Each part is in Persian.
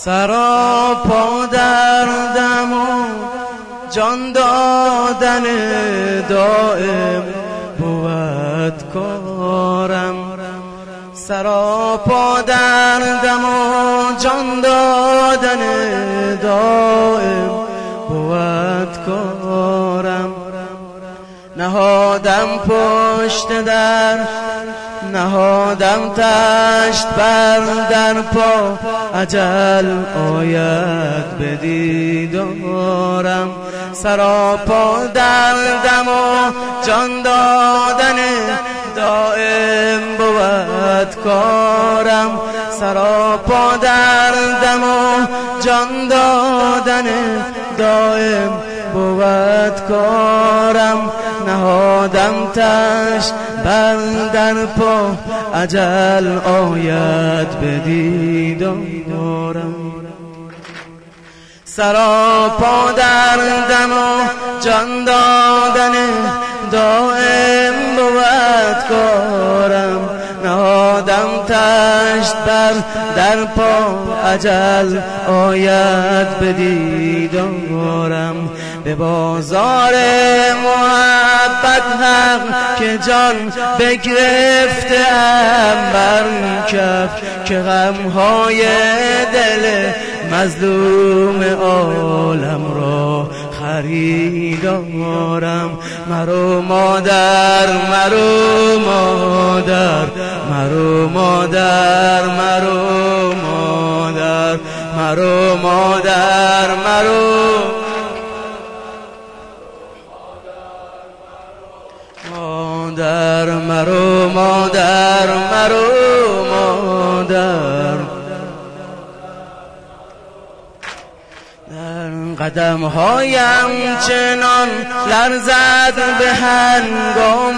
سراپا دردم و جان دادن دائم بود کارم. سراپا دردم و جان دادن دائم بود کارم. نهادم پشت در، نهادم تشت بر در پا، اجل آید به دیدارم. سراپا دردم و جان دادن دائم بود کارم. سراپا دردم و جان دادن دائم بود کارم. نهادم تشت بر در پا، اجل آید به دیدارم. سراپا دردم و جان دادن دائم بود کارم. نهادم تشت بر در پا، اجل آید به دیدارم. به بازار محبت حق که جان بگرفته ام بر کف، که غمهای دل مظلوم عالم را خریدارم. مرو مادر، مرو مادر، مرو مادر، مرو مادر، مرو مادر، مرو مادر، مرو مادر، مرو مادر. قدمهایم چنان لرزد به هنگام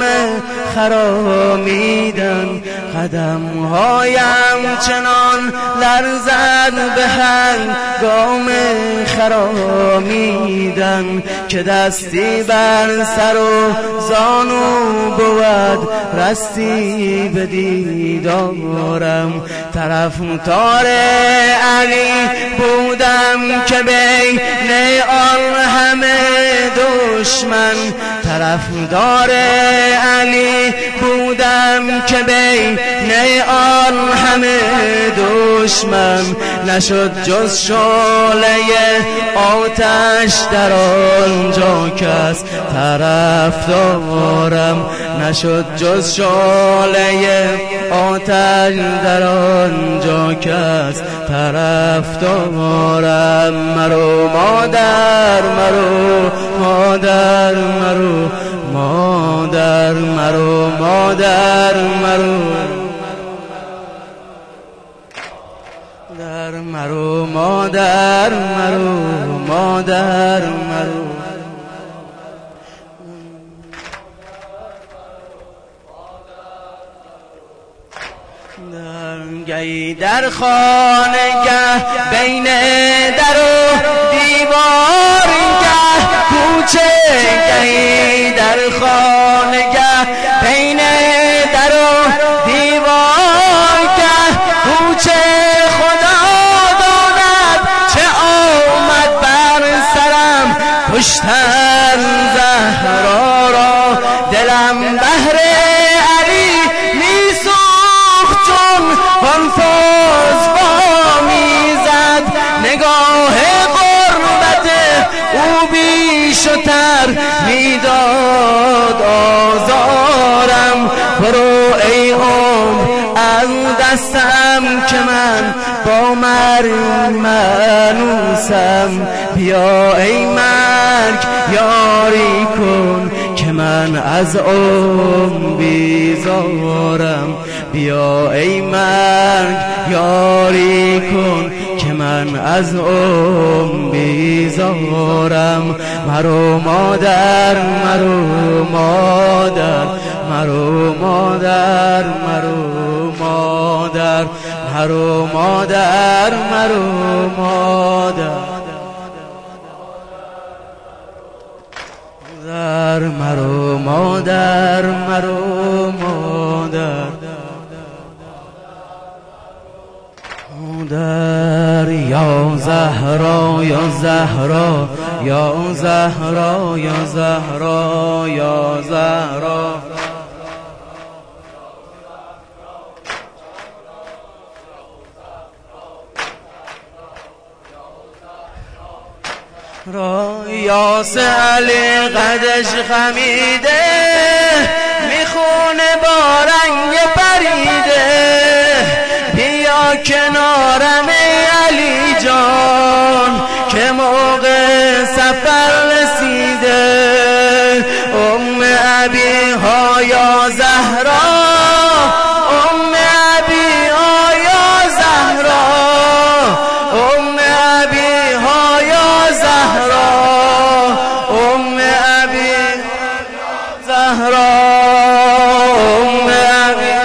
خرامیدن، قدمهایم چنان لرزد به هنگام خرامیدن، که دستی بر سر و زانو بود رستی به دیدارم. طرفدار علی بودم که بین آن همه دشمن، طرفدار علی بودم که بین آن همه دشمن، نشد جز شعله آتش در آنجا کس طرفدارم. نشد جز شعله آتش در آنجا کس طرفدارم. مرو مادر، مرو مادر، مرو مادر، مرو مادر، مرو در، مرو مادر، مرو مادر، مرو گی در خانگه بین در و دیوار گه کوچه، گی در خانگه بین در و دیوار گه کوچه، خدا داند چه آمد بر سرم، کشتن زهرا را دلم بهر فانفاز با میزد، نگاه غربت او بیش و تر میداد آزارم. برو ای عمر از دستم که من با مرگ منوسم، بیا ای مرگ یاری کن که من از عمر بیزارم. بیا ای مرگ یاری کن که من از عمر بیزارم. مرو مادر، مرو مادر، مرو مادر، مرو مادر، مرو مادر، مرو مادر، مرو مادر، مرو مادر. مادر یا زهرا یا زهرا یا زهرا یا زهرا یا زهرا یاس علی قدش خمیده میخونه با رنگ پریده بیا کنارم علی جان که موقع سفر رسیده ام ابی ها یا زهرا ام ابی ها یا زهرا ام ابی ها یا زهرا ام ابی زهرا ام ابی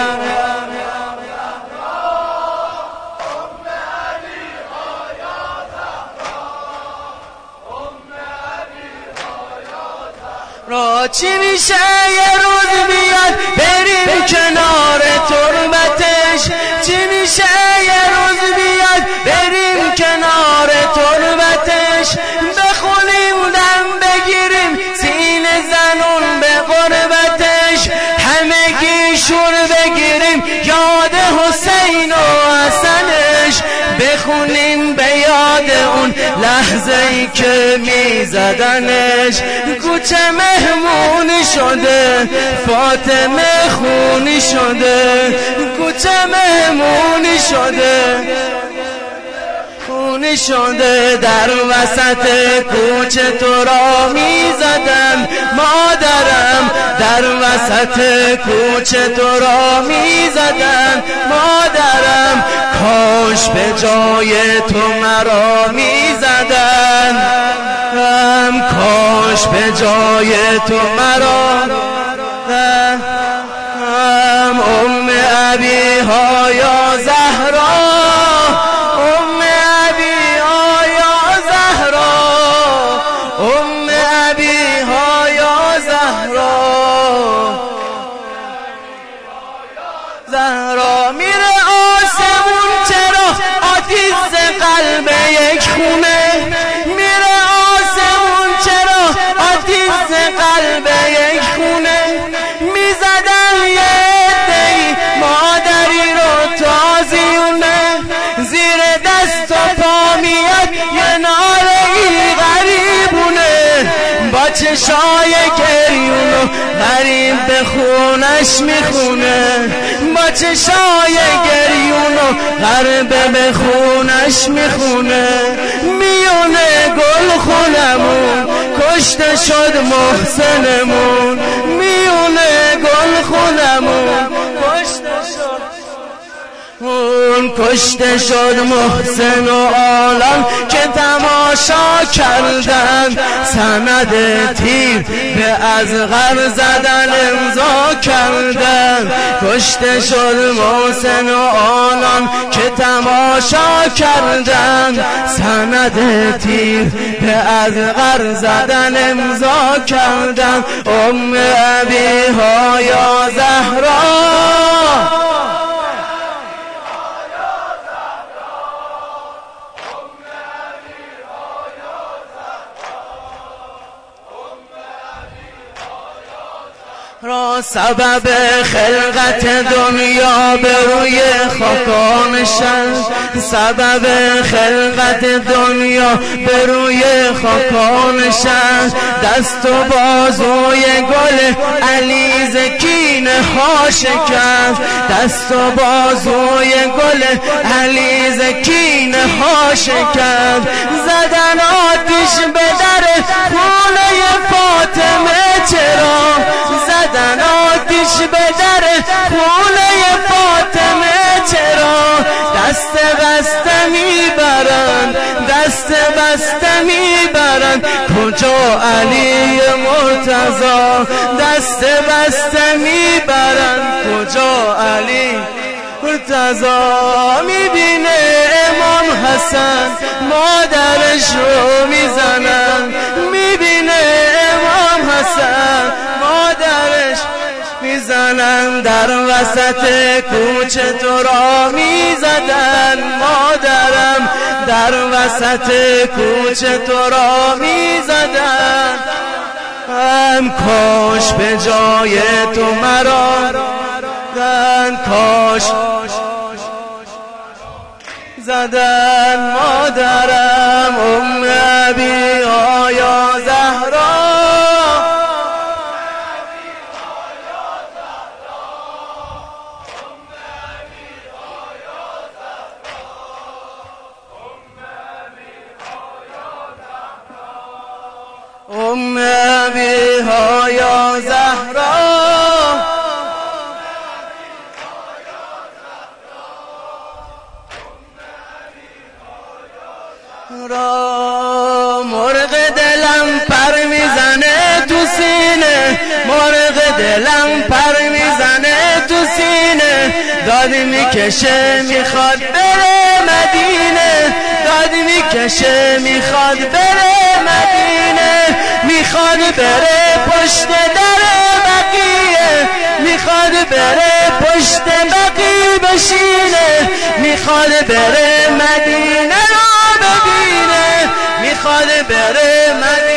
را چی میشه یه روز بیاد بریم کنار تربتش چی میشه یه روز بیاد بریم کنار تربتش بخونیم دم بگیریم سینه زنون به قربتش همگی شور بگیریم یاد حسین و حسنش بخونیم به یاد اون لحظه ای که میزدنش کوچه مهمونی شده فاطمه خونی شده کوچه مهمونی شده خونی شده در وسط کوچه تو را میزدن مادرم در وسط کوچه تو را میزدن مادرم کاش به جای تو مرا میزدن کاش به جای تو مرا ام ابی ها یا زهرا ام ابی ها یا زهرا ام ابی ها یا زهرا زهرا میره آسمون چرا آتیش قلب یک خونه میره آسمون چرا آتیش قلب یک خونه میزدن یه دی مادری رو تازیونه زیر دست و پا میاد یه نالهی غریبونه با چشای گریونو غریب به خونش میخونه با چشای گریونو غریب به خونش میخونه میونه گل خونمون کشته شد محسنمون میونه گل خونمون کشته شد محسن و عالم که تماشا کردن سند تیر به اصغر زدن امضا کردن کشته شد محسن و عالم که تماشا کردن سند تیر به اصغر زدن امضا کردن ام ابی ها یا زهرا را سبب خلقت دنیا به روی خاکانشن سبب خلقت دنیا به روی خاکانشن دست و بازوی گل علی زکین ها شکست دست و بازوی گل علی زکین ها شکست زدن آتش به در خونه فاطمه چرا زدن آتش به در خونه فاطمه چرا دست بسته میبرند دست بسته میبرند کجا علی مرتضی دست بسته میبرند کجا علی مرتضی میبینه امام حسن مادرش رو میزنن میبینه امام حسن مادرش میزنن زدن، در وسط کوچه تو را می زدن مادرم، در وسط کوچه تو را می زدن. کاش به جای تو مرا کاش زدن مادرم. ابی آیا زهرا، ابی آیا زهرا، مرغ دلم پر میزنه تو سینه، مرغ دلم پر میزنه تو سینه، داد میکشه میخواد بره مدینه، داد میکشه میخواد بره مدینه، میخواد بره پشت در بقیه، میخواد بره پشت بقیه بشینه، میخواد بره مدینه ببینه، میخواد بره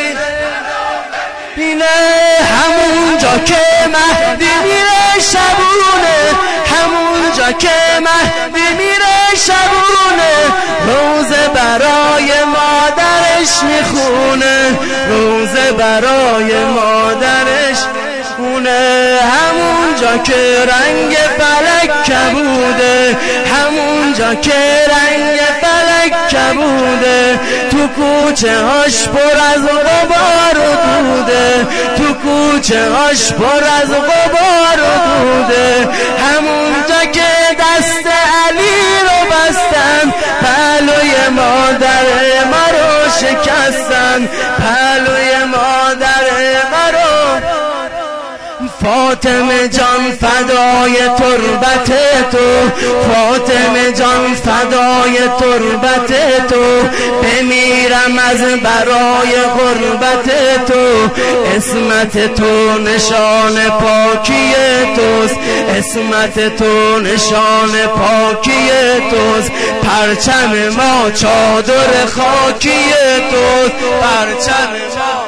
مدینه، همونجا که مهدی میره شبونه، همونجا که مهدی میره شبونه، روزه برای مادرش میخونه، روزه برای مادرش میخونه، همونجا که رنگ فلک کبوده، همونجا که رنگ فلک کبوده، تو کوچه هاش پر از غبار و دوده، تو کوچه هاش پر از غبار و دوده، همونجا که دست علی رو بستن، پهلوی مادر مرا شکستن، پهلوی مادر مرا. فاطمه جان فدای تربت تو، فاطمه جان فدای تربت تو، بمیرم از برای غربت تو، اسمت تو نشان پاکی توست، اسمت تو نشان پاکی توست، پرچم ما چادر خاکی توست، پرچم ما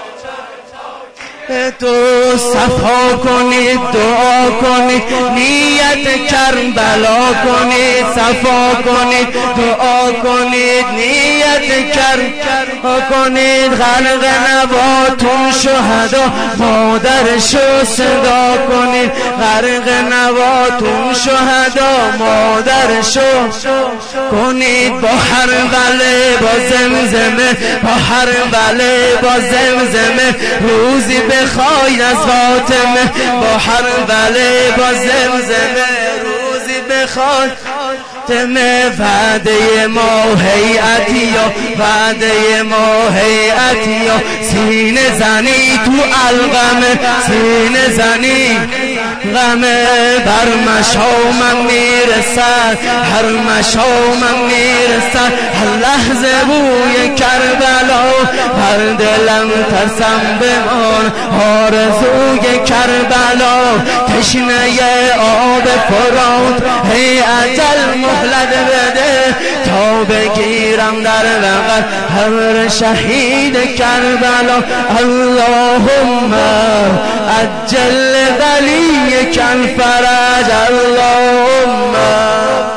تو. صفا کنید دعا کنید نیت کربلا کنید، صفا کنید دعا کنید نیت کربلا کنید، غرق نواتون شهدا مادرشو صدا کنید، غرق نواتون شهدا مادرشو کنید، با هر بله با زمزمه، با هر بله با زمزمه، روزی بخواید از فاطمه، با هر بله با زمزمه، روزی بخواید فاطمه. وعده ما هیئتیا، وعده ما هیئتیا، سینه زنی تو الغمه، سینه زنی غمه، بر مشامم میرسد، هر مشامم میرسد، هر لحظه بوی کربلا، هر دلم ترسم بمان آرزوی کربلا، تشنه آب فرات ای اجل مهلت بده، تا بگیرم در بغل هر شهید کربلا. اللهم عجل ولیک الفرج، اللهم